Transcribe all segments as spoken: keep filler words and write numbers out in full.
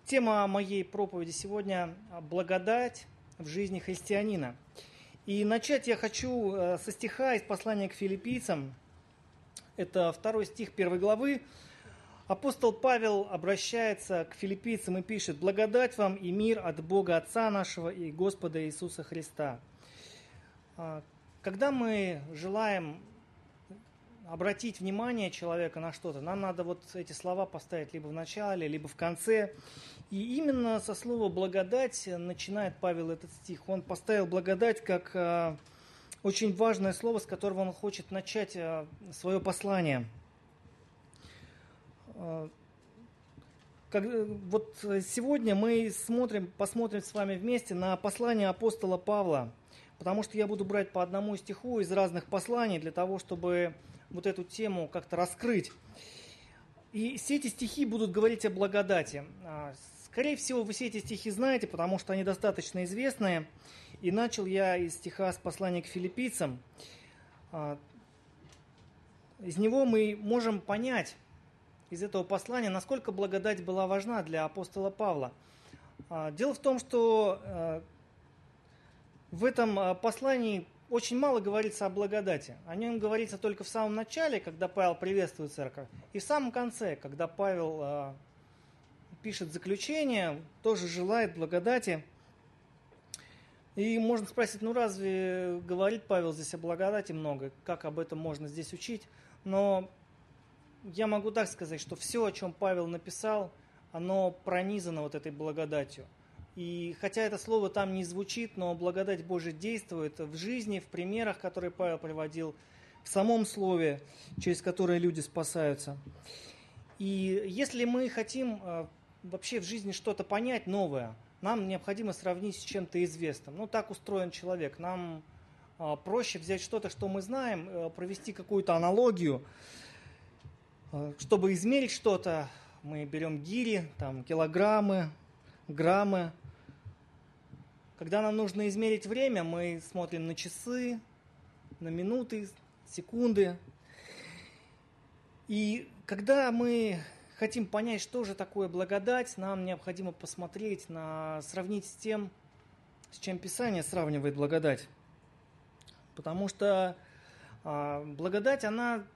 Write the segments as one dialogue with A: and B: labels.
A: Тема моей проповеди сегодня – благодать в жизни христианина. И начать я хочу со стиха из послания к филиппийцам. Это второй стих первой главы. Апостол Павел обращается к филиппийцам и пишет: «Благодать вам и мир от Бога Отца нашего и Господа Иисуса Христа». Когда мы желаем обратить внимание человека на что-то, нам надо вот эти слова поставить либо в начале, либо в конце. И именно со слова «благодать» начинает Павел этот стих. Он поставил благодать как э, очень важное слово, с которого он хочет начать э, свое послание. Э, как, вот сегодня мы смотрим, посмотрим с вами вместе на послание апостола Павла, потому что я буду брать по одному стиху из разных посланий для того, чтобы вот эту тему как-то раскрыть. И все эти стихи будут говорить о благодати. Скорее всего, вы все эти стихи знаете, потому что они достаточно известные. И начал я из стиха с послания к филиппийцам. Из него мы можем понять, из этого послания, насколько благодать была важна для апостола Павла. Дело в том, что в этом послании очень мало говорится о благодати. О нем говорится только в самом начале, когда Павел приветствует церковь, и в самом конце, когда Павел э, пишет заключение, тоже желает благодати. И можно спросить, ну разве говорит Павел здесь о благодати много, как об этом можно здесь учить? Но я могу так сказать, что все, о чем Павел написал, оно пронизано вот этой благодатью. И хотя это слово там не звучит, но благодать Божия действует в жизни, в примерах, которые Павел приводил, в самом слове, через которое люди спасаются. И если мы хотим вообще в жизни что-то понять новое, нам необходимо сравнить с чем-то известным. Ну, так устроен человек. Нам проще взять что-то, что мы знаем, провести какую-то аналогию. Чтобы измерить что-то, мы берем гири, там, килограммы, граммы. Когда нам нужно измерить время, мы смотрим на часы, на минуты, секунды. И когда мы хотим понять, что же такое благодать, нам необходимо посмотреть, на, сравнить с тем, с чем Писание сравнивает благодать. Потому что а, благодать, она,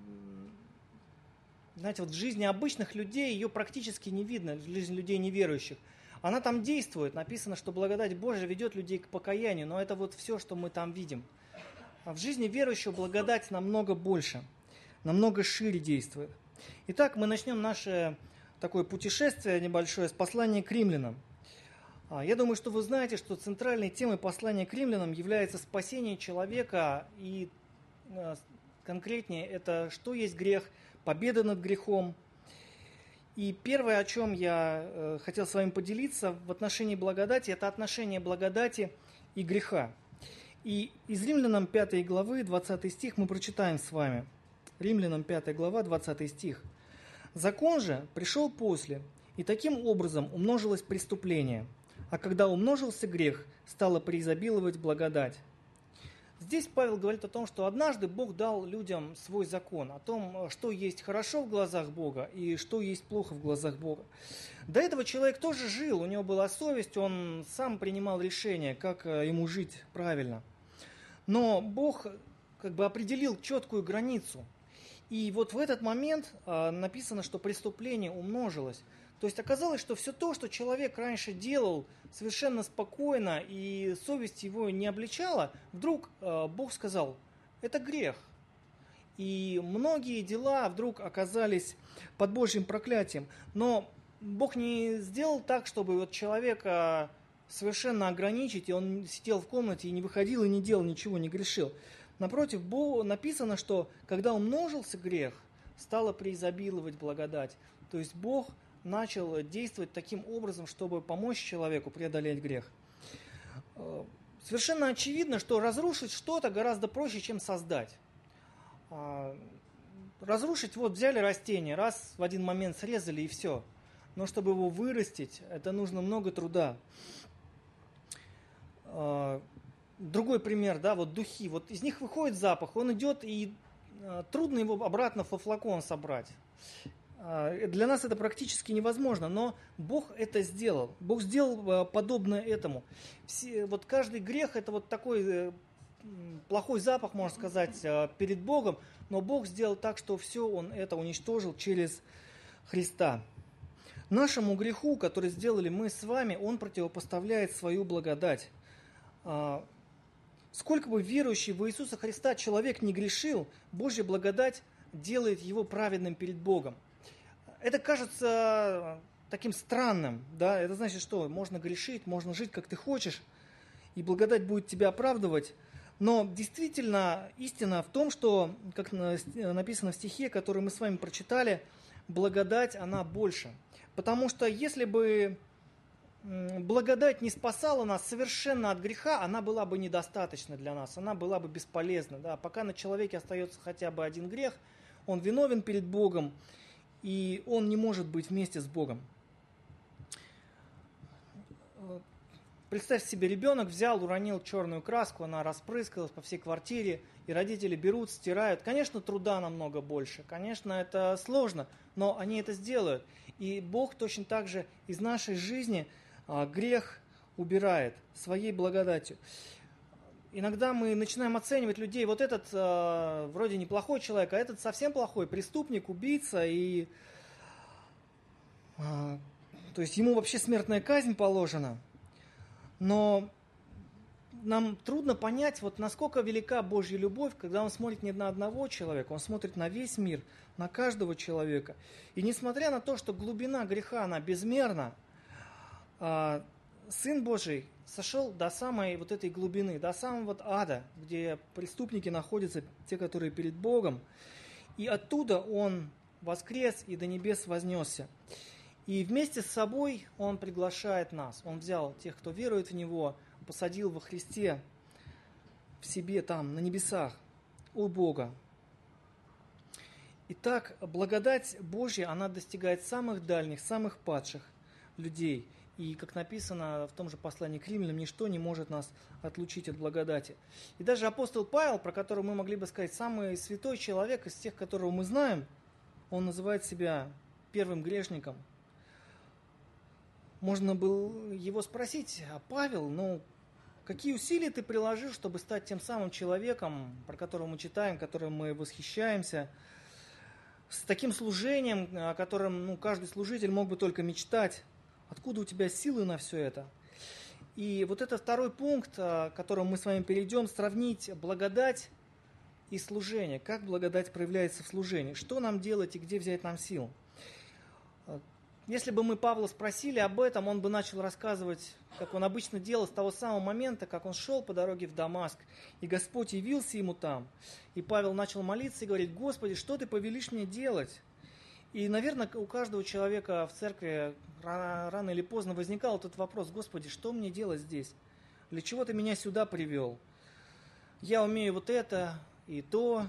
A: знаете, вот в жизни обычных людей ее практически не видно, в жизни людей неверующих. Она там действует, написано, что благодать Божия ведет людей к покаянию, но это вот все, что мы там видим. А в жизни верующего благодать намного больше, намного шире действует. Итак, мы начнем наше такое путешествие небольшое с послания к римлянам. Я думаю, что вы знаете, что центральной темой послания к римлянам является спасение человека, и конкретнее это, что есть грех, победа над грехом. И первое, о чем я э, хотел с вами поделиться в отношении благодати, это отношение благодати и греха. И из Римлянам пятой главы, двадцатый стих мы прочитаем с вами. Римлянам пятая глава, двадцатый стих. «Закон же пришел после, и таким образом умножилось преступление, а когда умножился грех, стало преизобиловать благодать». Здесь Павел говорит о том, что однажды Бог дал людям свой закон, о том, что есть хорошо в глазах Бога и что есть плохо в глазах Бога. До этого человек тоже жил, у него была совесть, он сам принимал решение, как ему жить правильно. Но Бог как бы определил четкую границу. И вот в этот момент написано, что преступление умножилось. То есть оказалось, что все то, что человек раньше делал совершенно спокойно и совесть его не обличала, вдруг э, Бог сказал, это грех. И многие дела вдруг оказались под Божьим проклятием. Но Бог не сделал так, чтобы вот человека совершенно ограничить, и он сидел в комнате и не выходил, и не делал ничего, не грешил. Напротив, Богу написано, что когда умножился грех, стало преизобиловать благодать. То есть Бог начал действовать таким образом, чтобы помочь человеку преодолеть грех. Совершенно очевидно, что разрушить что-то гораздо проще, чем создать. Разрушить, вот взяли растение, раз в один момент срезали и все. Но чтобы его вырастить, это нужно много труда. Другой пример, да, вот духи. Вот из них выходит запах, он идет, и трудно его обратно во флакон собрать. Для нас это практически невозможно, но Бог это сделал. Бог сделал подобное этому. Все, вот каждый грех это вот такой плохой запах, можно сказать, перед Богом, но Бог сделал так, что все Он это уничтожил через Христа. Нашему греху, который сделали мы с вами, Он противопоставляет свою благодать. Сколько бы верующий в Иисуса Христа человек не грешил, Божья благодать делает его праведным перед Богом. Это кажется таким странным, да, это значит, что можно грешить, можно жить, как ты хочешь, и благодать будет тебя оправдывать. Но действительно истина в том, что, как написано в стихе, который мы с вами прочитали, благодать, она больше. Потому что если бы благодать не спасала нас совершенно от греха, она была бы недостаточна для нас, она была бы бесполезна. Да? Пока на человеке остается хотя бы один грех, он виновен перед Богом, и он не может быть вместе с Богом. Представь себе, ребенок взял, уронил черную краску, она распрыскалась по всей квартире, и родители берут, стирают. Конечно, труда намного больше, конечно, это сложно, но они это сделают. И Бог точно так же из нашей жизни грех убирает своей благодатью. Иногда мы начинаем оценивать людей, вот этот э, вроде неплохой человек, а этот совсем плохой, преступник, убийца, и э, то есть ему вообще смертная казнь положена. Но нам трудно понять, вот насколько велика Божья любовь, когда Он смотрит не на одного человека, Он смотрит на весь мир, на каждого человека. И несмотря на то, что глубина греха, она безмерна, э, Сын Божий сошел до самой вот этой глубины, до самого вот ада, где преступники находятся, те, которые перед Богом. И оттуда Он воскрес и до небес вознесся. И вместе с собой Он приглашает нас. Он взял тех, кто верует в Него, посадил во Христе в себе там, на небесах, у Бога. Итак, благодать Божья, она достигает самых дальних, самых падших людей. И, как написано в том же послании к Римлянам, ничто не может нас отлучить от благодати. И даже апостол Павел, про которого мы могли бы сказать, самый святой человек из тех, которого мы знаем, он называет себя первым грешником. Можно было его спросить: а Павел, ну, какие усилия ты приложил, чтобы стать тем самым человеком, про которого мы читаем, которым мы восхищаемся, с таким служением, о котором ну, каждый служитель мог бы только мечтать? Откуда у тебя силы на все это? И вот это второй пункт, к которому мы с вами перейдем, сравнить благодать и служение. Как благодать проявляется в служении? Что нам делать и где взять нам сил? Если бы мы Павла спросили об этом, он бы начал рассказывать, как он обычно делал с того самого момента, как он шел по дороге в Дамаск, и Господь явился ему там. И Павел начал молиться и говорить: «Господи, что ты повелишь мне делать?» И, наверное, у каждого человека в церкви рано, рано или поздно возникал этот вопрос: «Господи, что мне делать здесь? Для чего ты меня сюда привел? Я умею вот это и то,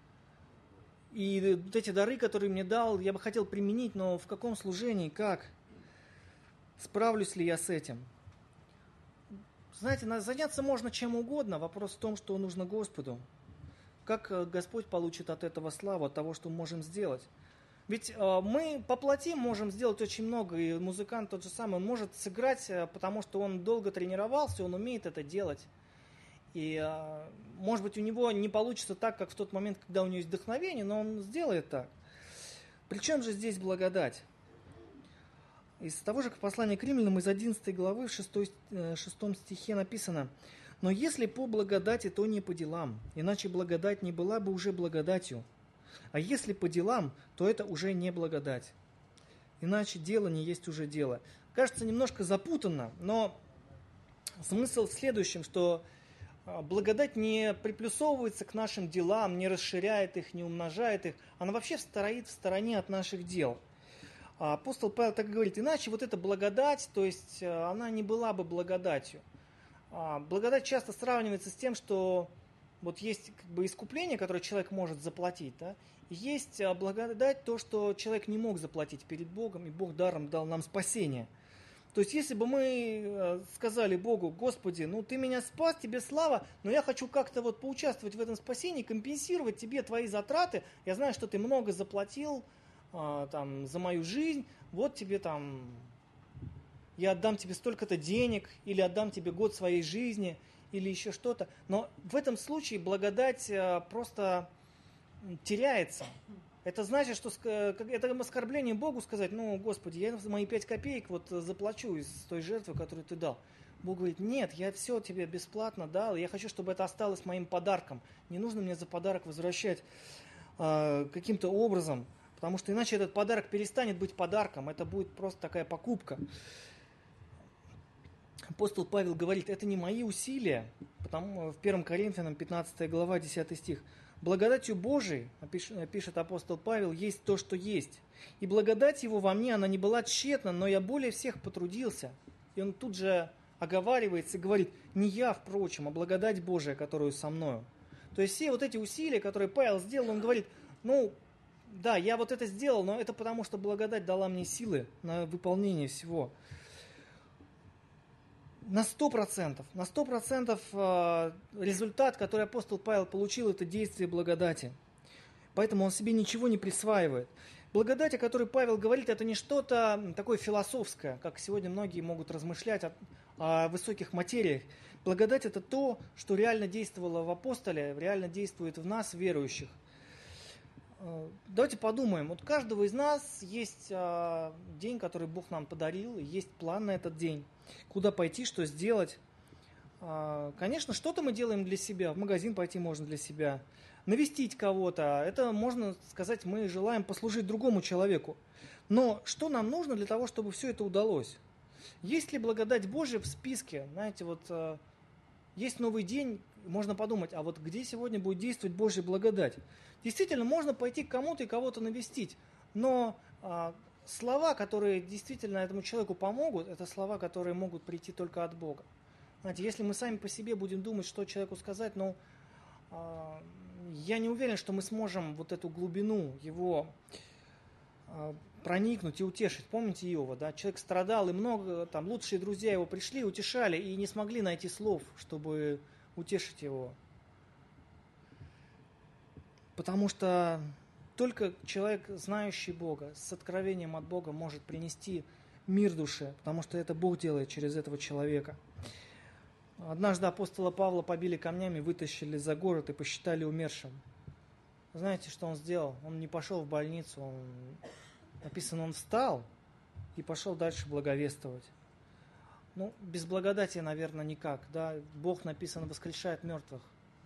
A: и вот эти дары, которые мне дал, я бы хотел применить, но в каком служении, как? Справлюсь ли я с этим?» Знаете, заняться можно чем угодно, вопрос в том, что нужно Господу. Как Господь получит от этого славу, от того, что мы можем сделать? Ведь э, мы по плоти можем сделать очень много, и музыкант тот же самый, он может сыграть, потому что он долго тренировался, он умеет это делать. И, э, может быть, у него не получится так, как в тот момент, когда у него есть вдохновение, но он сделает так. Причем же здесь благодать? Из того же послания к Римлянам, из одиннадцатой главы, в шестом стихе написано: «Но если по благодати, то не по делам, иначе благодать не была бы уже благодатью. А если по делам, то это уже не благодать. Иначе дело не есть уже дело». Кажется немножко запутанно, но смысл в следующем, что благодать не приплюсовывается к нашим делам, не расширяет их, не умножает их. Она вообще стоит в стороне от наших дел. Апостол Павел так говорит: иначе вот эта благодать, то есть она не была бы благодатью. Благодать часто сравнивается с тем, что вот есть как бы искупление, которое человек может заплатить, да? И есть благодать, то, что человек не мог заплатить перед Богом, и Бог даром дал нам спасение. То есть, если бы мы сказали Богу: «Господи, ну ты меня спас, тебе слава, но я хочу как-то вот поучаствовать в этом спасении, компенсировать тебе твои затраты, я знаю, что ты много заплатил, а, там, за мою жизнь, вот тебе там, я отдам тебе столько-то денег, или отдам тебе год своей жизни, или еще что-то. Но в этом случае благодать а, просто теряется. Это значит, что это оскорбление Богу сказать, ну, Господи, я мои пять копеек вот заплачу из той жертвы, которую ты дал. Бог говорит, нет, я все тебе бесплатно дал, я хочу, чтобы это осталось моим подарком. Не нужно мне за подарок возвращать э, каким-то образом, потому что иначе этот подарок перестанет быть подарком, это будет просто такая покупка. Апостол Павел говорит, это не мои усилия, потому в первом Коринфянам пятнадцатая глава, десятый стих. Благодатью Божией, пишет апостол Павел, есть то, что есть. И благодать его во мне, она не была тщетна, но я более всех потрудился. И он тут же оговаривается и говорит, не я, впрочем, а благодать Божия, которую со мною. То есть все вот эти усилия, которые Павел сделал, он говорит, ну, да, я вот это сделал, но это потому, что благодать дала мне силы на выполнение всего. На сто процентов, на сто процентов результат, который апостол Павел получил, это действие благодати. Поэтому он себе ничего не присваивает. Благодать, о которой Павел говорит, это не что-то такое философское, как сегодня многие могут размышлять о, о высоких материях. Благодать – это то, что реально действовало в апостоле, реально действует в нас, верующих. Давайте подумаем. Вот у каждого из нас есть день, который Бог нам подарил, и есть план на этот день. Куда пойти, что сделать. Конечно, что-то мы делаем для себя. В магазин пойти можно для себя. Навестить кого-то. Это, можно сказать, мы желаем послужить другому человеку. Но что нам нужно для того, чтобы все это удалось? Есть ли благодать Божия в списке? Знаете, вот есть новый день, можно подумать, а вот где сегодня будет действовать Божья благодать? Действительно, можно пойти к кому-то и кого-то навестить. Но а, слова, которые действительно этому человеку помогут, это слова, которые могут прийти только от Бога. Знаете, если мы сами по себе будем думать, что человеку сказать, ну, э, я не уверен, что мы сможем вот эту глубину его э, проникнуть и утешить. Помните Иова, да? Человек страдал, и много, там, лучшие друзья его пришли, утешали, и не смогли найти слов, чтобы утешить его. Потому что только человек, знающий Бога, с откровением от Бога, может принести мир душе, потому что это Бог делает через этого человека. Однажды апостола Павла побили камнями, вытащили за город и посчитали умершим. Знаете, что он сделал? Он не пошел в больницу, он, написано, он встал и пошел дальше благовествовать. Ну, без благодати, наверное, никак. Да? Бог, написано, воскрешает мертвых.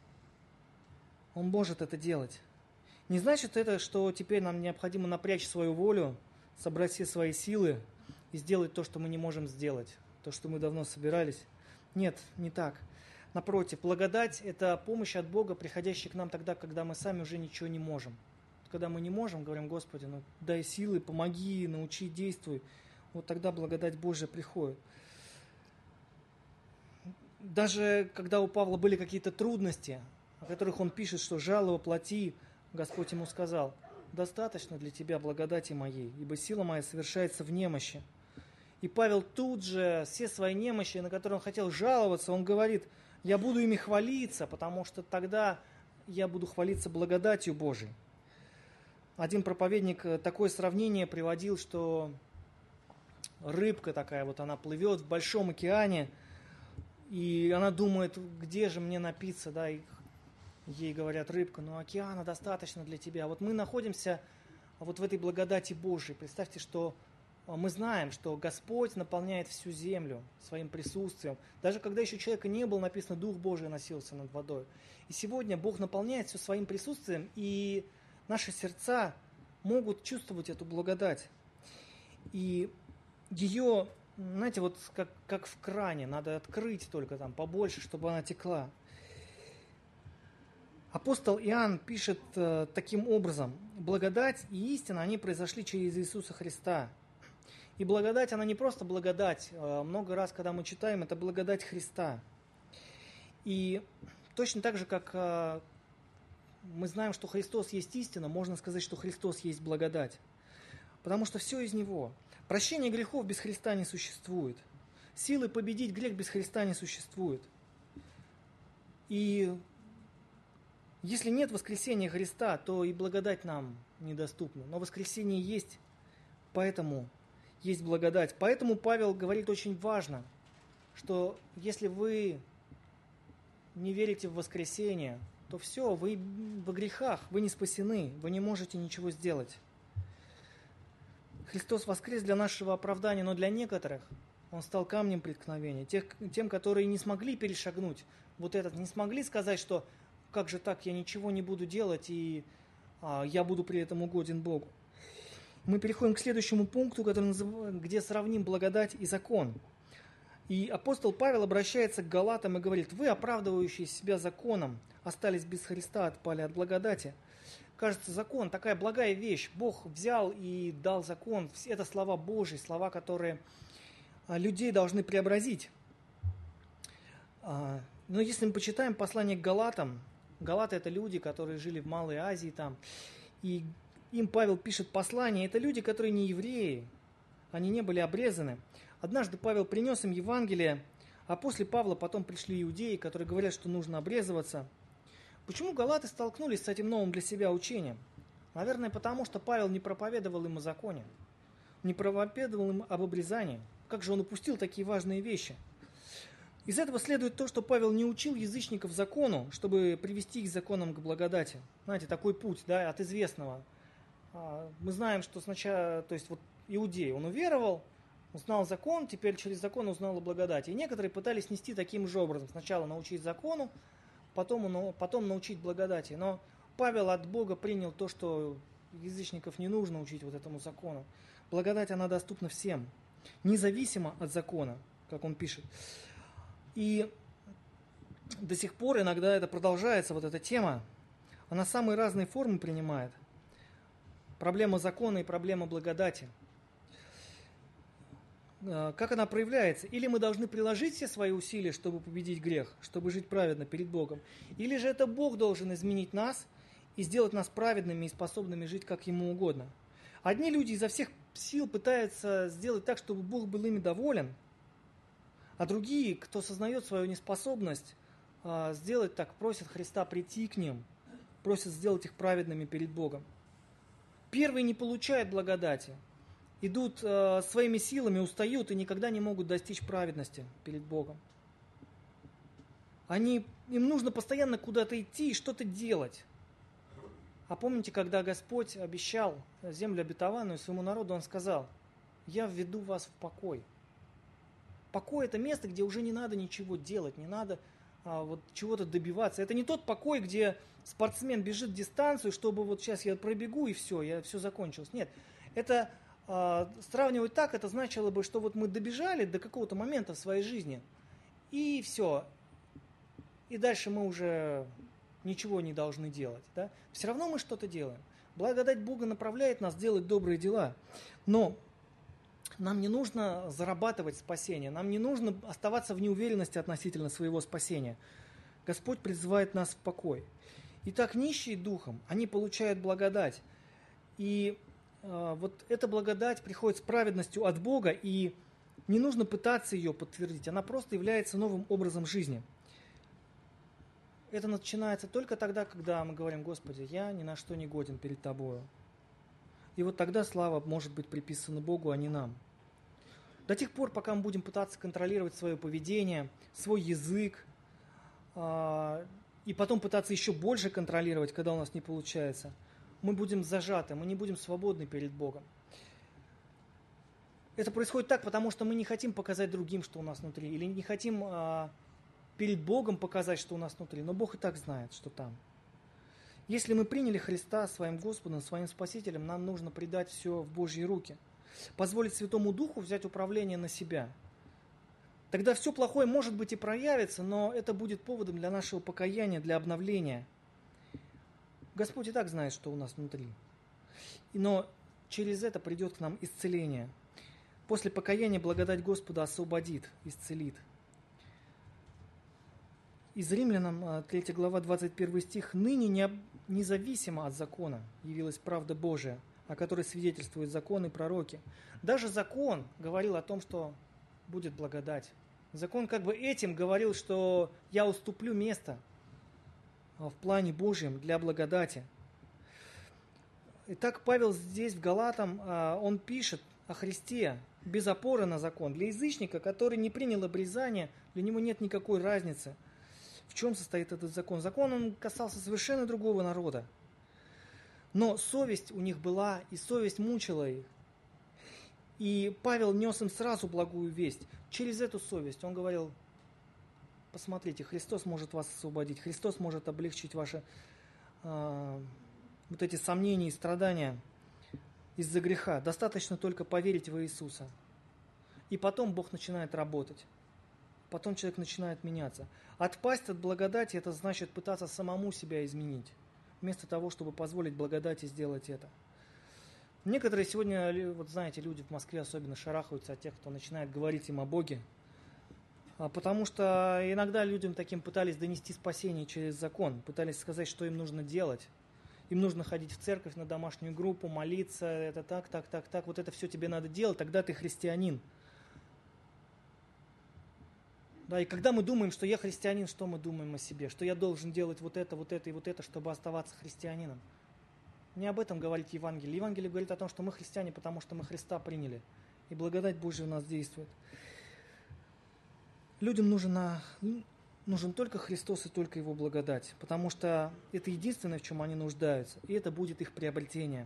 A: Он может это делать. Не значит это, что теперь нам необходимо напрячь свою волю, собрать все свои силы и сделать то, что мы не можем сделать, то, что мы давно собирались. Нет, не так. Напротив, благодать – это помощь от Бога, приходящая к нам тогда, когда мы сами уже ничего не можем. Когда мы не можем, говорим, Господи, ну дай силы, помоги, научи, действуй. Вот тогда благодать Божия приходит. Даже когда у Павла были какие-то трудности, о которых он пишет, что «жало воплоти», Господь ему сказал, «Достаточно для тебя благодати моей, ибо сила моя совершается в немощи». И Павел тут же все свои немощи, на которые он хотел жаловаться, он говорит, я буду ими хвалиться, потому что тогда я буду хвалиться благодатью Божией. Один проповедник такое сравнение приводил, что рыбка такая, вот она плывет в большом океане, и она думает, где же мне напиться, да, и ей говорят, рыбка, ну океана достаточно для тебя. Вот мы находимся вот в этой благодати Божией. Представьте, что мы знаем, что Господь наполняет всю землю своим присутствием. Даже когда еще человека не было, написано, Дух Божий носился над водой. И сегодня Бог наполняет все своим присутствием, и наши сердца могут чувствовать эту благодать. И ее, знаете, вот как, как в кране, надо открыть только там побольше, чтобы она текла. Апостол Иоанн пишет э, таким образом, благодать и истина, они произошли через Иисуса Христа. И благодать, она не просто благодать. Много раз, когда мы читаем, это благодать Христа. И точно так же, как мы знаем, что Христос есть истина, можно сказать, что Христос есть благодать. Потому что все из Него. Прощение грехов без Христа не существует. Силы победить грех без Христа не существует. И если нет воскресения Христа, то и благодать нам недоступно. Но воскресение есть, поэтому есть благодать. Поэтому Павел говорит очень важно, что если вы не верите в воскресение, то все, вы во грехах, вы не спасены, вы не можете ничего сделать. Христос воскрес для нашего оправдания, но для некоторых Он стал камнем преткновения. Тех, тем, которые не смогли перешагнуть вот этот, не смогли сказать, что как же так, я ничего не буду делать, и а, я буду при этом угоден Богу. Мы переходим к следующему пункту, который называем, где сравним благодать и закон. И апостол Павел обращается к галатам и говорит: вы, оправдывающие себя законом, остались без Христа, отпали от благодати. Кажется, закон такая благая вещь. Бог взял и дал закон. Это слова Божьи, слова, которые людей должны преобразить. Но если мы почитаем послание к галатам, галаты — это люди, которые жили в Малой Азии там, и им Павел пишет послание. Это люди, которые не евреи, они не были обрезаны. Однажды Павел принес им Евангелие, а после Павла потом пришли иудеи, которые говорят, что нужно обрезываться. Почему галаты столкнулись с этим новым для себя учением? Наверное, потому что Павел не проповедовал им о законе, не проповедовал им об обрезании. Как же он упустил такие важные вещи? Из этого следует то, что Павел не учил язычников закону, чтобы привести их законом к благодати. Знаете, такой путь, да, от известного. Мы знаем, что сначала, то есть вот иудей, он уверовал, узнал закон, теперь через закон узнал о благодати. И некоторые пытались нести таким же образом. Сначала научить закону, потом, потом научить благодати. Но Павел от Бога принял то, что язычников не нужно учить вот этому закону. Благодать, она доступна всем, независимо от закона, как он пишет. И до сих пор иногда это продолжается, вот эта тема. Она самые разные формы принимает. Проблема закона и проблема благодати. Как она проявляется? Или мы должны приложить все свои усилия, чтобы победить грех, чтобы жить праведно перед Богом? Или же это Бог должен изменить нас и сделать нас праведными и способными жить как Ему угодно? Одни люди изо всех сил пытаются сделать так, чтобы Бог был ими доволен, а другие, кто сознает свою неспособность сделать так, просят Христа прийти к ним, просят сделать их праведными перед Богом. Первые не получают благодати, идут э, своими силами, устают и никогда не могут достичь праведности перед Богом. Они, им нужно постоянно куда-то идти и что-то делать. А помните, когда Господь обещал землю обетованную своему народу, Он сказал: «Я введу вас в покой». Покой – это место, где уже не надо ничего делать, не надо а, вот, чего-то добиваться. Это не тот покой, где спортсмен бежит дистанцию, чтобы вот сейчас я пробегу и все, я, все закончилось. Нет, это а, сравнивать так, это значило бы, что вот мы добежали до какого-то момента в своей жизни, и все. И дальше мы уже ничего не должны делать. Да? Все равно мы что-то делаем. Благодать Бога направляет нас делать добрые дела. Но нам не нужно зарабатывать спасение, нам не нужно оставаться в неуверенности относительно своего спасения. Господь призывает нас в покой. Итак, нищие духом, они получают благодать. И э, вот эта благодать приходит с праведностью от Бога, и не нужно пытаться ее подтвердить, она просто является новым образом жизни. Это начинается только тогда, когда мы говорим: Господи, я ни на что не годен перед Тобою. И вот тогда слава может быть приписана Богу, а не нам. До тех пор, пока мы будем пытаться контролировать свое поведение, свой язык, э, и потом пытаться еще больше контролировать, когда у нас не получается, мы будем зажаты, мы не будем свободны перед Богом. Это происходит так, потому что мы не хотим показать другим, что у нас внутри, или не хотим э, перед Богом показать, что у нас внутри, но Бог и так знает, что там. Если мы приняли Христа своим Господом, своим Спасителем, нам нужно предать все в Божьи руки, позволить Святому Духу взять управление на себя. Тогда все плохое, может быть, и проявится, но это будет поводом для нашего покаяния, для обновления. Господь и так знает, что у нас внутри. Но через это придет к нам исцеление. После покаяния благодать Господа освободит, исцелит. Из Римлянам третья глава, двадцать первый стих. «Ныне не, независимо от закона явилась правда Божия, о которой свидетельствуют законы и пророки». Даже закон говорил о том, что будет благодать. Закон как бы этим говорил, что я уступлю место в плане Божьем для благодати. Итак, Павел здесь, в Галатам, он пишет о Христе без опоры на закон. Для язычника, который не принял обрезание, для него нет никакой разницы, в чем состоит этот закон. Закон, он касался совершенно другого народа. Но совесть у них была, и совесть мучила их. И Павел нес им сразу благую весть. Через эту совесть он говорил: посмотрите, Христос может вас освободить, Христос может облегчить ваши э, вот эти сомнения и страдания из-за греха. Достаточно только поверить в Иисуса. И потом Бог начинает работать. Потом человек начинает меняться. Отпасть от благодати – это значит пытаться самому себя изменить, вместо того, чтобы позволить благодати сделать это. Некоторые сегодня, вот знаете, люди в Москве особенно шарахаются от тех, кто начинает говорить им о Боге, потому что иногда людям таким пытались донести спасение через закон, пытались сказать, что им нужно делать. Им нужно ходить в церковь, на домашнюю группу, молиться, это так, так, так, так, вот это все тебе надо делать, тогда ты христианин. Да, и когда мы думаем, что я христианин, что мы думаем о себе? Что я должен делать вот это, вот это и вот это, чтобы оставаться христианином? Не об этом говорит Евангелие. Евангелие говорит о том, что мы христиане, потому что мы Христа приняли. И благодать Божия у нас действует. Людям нужен, нужен только Христос и только Его благодать. Потому что это единственное, в чем они нуждаются. И это будет их приобретение.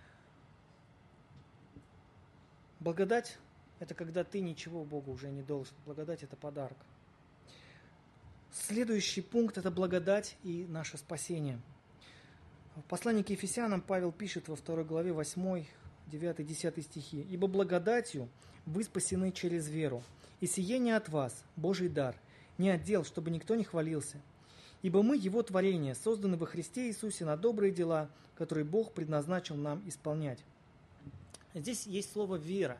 A: Благодать – это когда ты ничего Богу уже не должен. Благодать – это подарок. Следующий пункт – это благодать и наше спасение. В послании к Ефесянам Павел пишет во второй главе восьмой, девятый, десятый стихи: «Ибо благодатью вы спасены через веру, и сие не от вас, Божий дар, не от дел, чтобы никто не хвалился. Ибо мы Его творение, созданы во Христе Иисусе на добрые дела, которые Бог предназначил нам исполнять». Здесь есть слово «вера».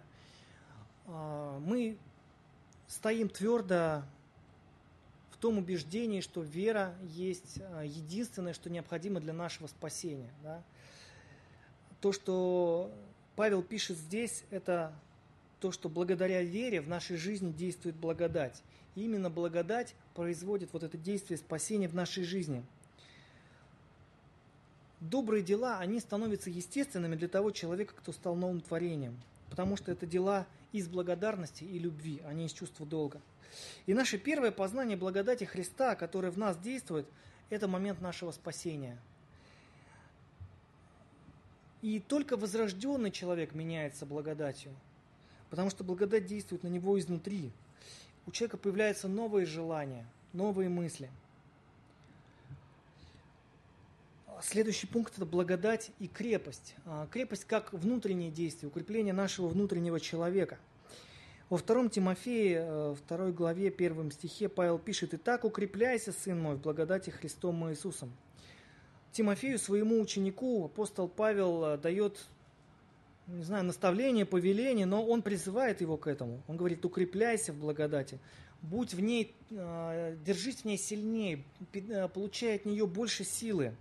A: Мы стоим твердо в том убеждении, что вера есть единственное, что необходимо для нашего спасения. Да? То, что Павел пишет здесь, это то, что благодаря вере в нашей жизни действует благодать. И именно благодать производит вот это действие спасения в нашей жизни. Добрые дела, они становятся естественными для того человека, кто стал новым творением. Потому что это дела из благодарности и любви, а не из чувства долга. И наше первое познание благодати Христа, которое в нас действует, это момент нашего спасения. И только возрожденный человек меняется благодатью, потому что благодать действует на него изнутри. У человека появляются новые желания, новые мысли. Следующий пункт – это благодать и крепость. Крепость как внутреннее действие, укрепление нашего внутреннего человека. Во втором Тимофее, второй главе, первом стихе Павел пишет: «Итак, укрепляйся, сын мой, в благодати Христом Иисусом». Тимофею, своему ученику, апостол Павел дает, не знаю, наставление, повеление, но он призывает его к этому. Он говорит: укрепляйся в благодати, будь в ней, держись в ней сильнее, получай от нее больше силы.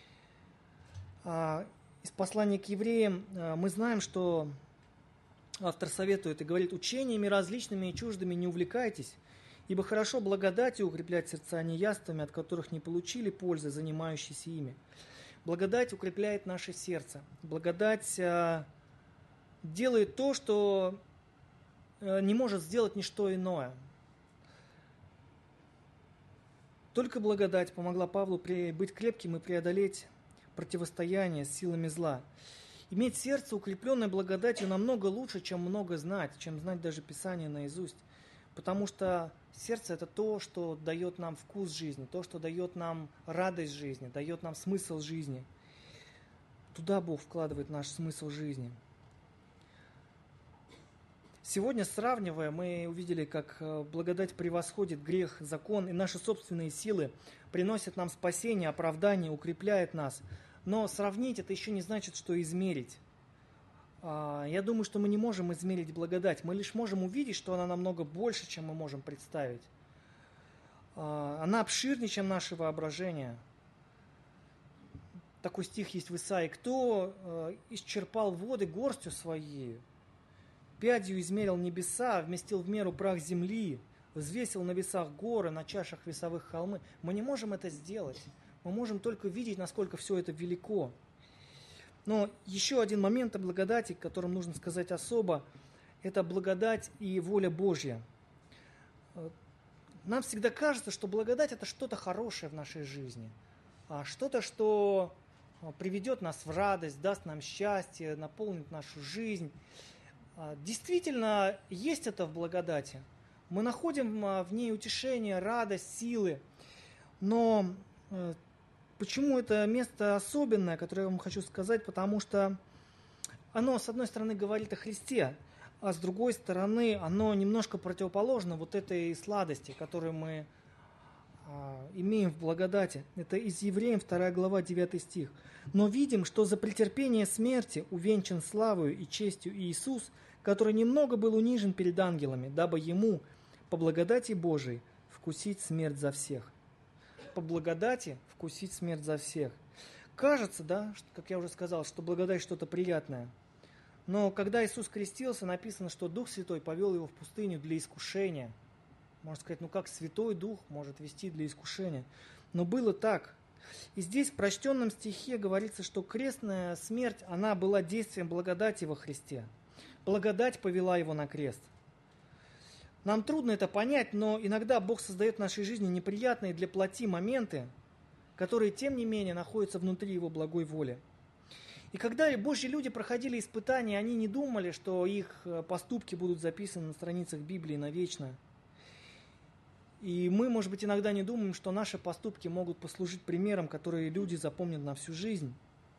A: Из послания к евреям мы знаем, что автор советует и говорит: учениями различными и чуждыми не увлекайтесь, ибо хорошо благодатью укреплять сердца неяствами, от которых не получили пользы, занимающиеся ими. Благодать укрепляет наше сердце. Благодать делает то, что не может сделать ничто иное. Только благодать помогла Павлу быть крепким и преодолеть противостояние с силами зла. Иметь сердце, укрепленное благодатью, намного лучше, чем много знать, чем знать даже Писание наизусть. Потому что сердце – это то, что дает нам вкус жизни, то, что дает нам радость жизни, дает нам смысл жизни. Туда Бог вкладывает наш смысл жизни. Сегодня, сравнивая, мы увидели, как благодать превосходит грех, закон, и наши собственные силы приносят нам спасение, оправдание, укрепляет нас. Но сравнить это еще не значит, что измерить. Я думаю, что мы не можем измерить благодать. Мы лишь можем увидеть, что она намного больше, чем мы можем представить. Она обширнее, чем наше воображение. Такой стих есть в Исаии: «Кто исчерпал воды горстью своей, пядью измерил небеса, вместил в меру прах земли, взвесил на весах горы, на чашах весовых холмы». Мы не можем это сделать. Мы можем только видеть, насколько все это велико. Но еще один момент о благодати, о котором нужно сказать особо, это благодать и воля Божья. Нам всегда кажется, что благодать – это что-то хорошее в нашей жизни, а что-то, что приведет нас в радость, даст нам счастье, наполнит нашу жизнь. Действительно, есть это в благодати. Мы находим в ней утешение, радость, силы. Но почему это место особенное, которое я вам хочу сказать? Потому что оно, с одной стороны, говорит о Христе, а с другой стороны, оно немножко противоположно вот этой сладости, которую мы а, имеем в благодати. Это из Евреям вторая глава, девятый стих. «Но видим, что за претерпение смерти увенчан славою и честью Иисус, который немного был унижен перед ангелами, дабы ему, по благодати Божией, вкусить смерть за всех». По благодати вкусить смерть за всех. Кажется, да, как я уже сказал, что благодать что-то приятное. Но когда Иисус крестился, написано, что Дух Святой повел его в пустыню для искушения. Можно сказать, ну как Святой Дух может вести для искушения? Но было так. И здесь в прочтенном стихе говорится, что крестная смерть, она была действием благодати во Христе. Благодать повела его на крест. Нам трудно это понять, но иногда Бог создает в нашей жизни неприятные для плоти моменты, которые, тем не менее, находятся внутри Его благой воли. И когда Божьи люди проходили испытания, они не думали, что их поступки будут записаны на страницах Библии навечно. И мы, может быть, иногда не думаем, что наши поступки могут послужить примером, который люди запомнят на всю жизнь.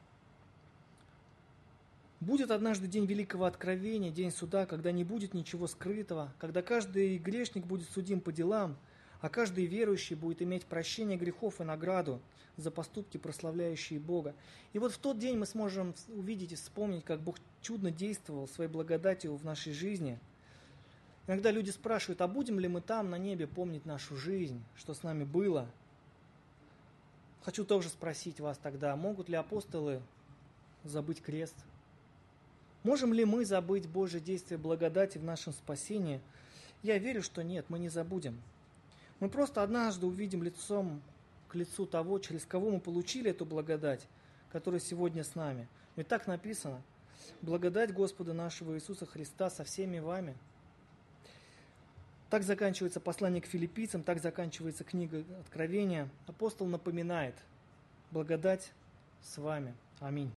A: Будет однажды день великого откровения, день суда, когда не будет ничего скрытого, когда каждый грешник будет судим по делам, а каждый верующий будет иметь прощение грехов и награду за поступки, прославляющие Бога. И вот в тот день мы сможем увидеть и вспомнить, как Бог чудно действовал своей благодатью в нашей жизни. Иногда люди спрашивают, а будем ли мы там на небе помнить нашу жизнь, что с нами было? Хочу тоже спросить вас тогда, могут ли апостолы забыть крест? Можем ли мы забыть Божье действие благодати в нашем спасении? Я верю, что нет, мы не забудем. Мы просто однажды увидим лицом к лицу того, через кого мы получили эту благодать, которая сегодня с нами. Ведь так написано: благодать Господа нашего Иисуса Христа со всеми вами. Так заканчивается послание к филиппийцам, так заканчивается книга Откровения. Апостол напоминает: благодать с вами. Аминь.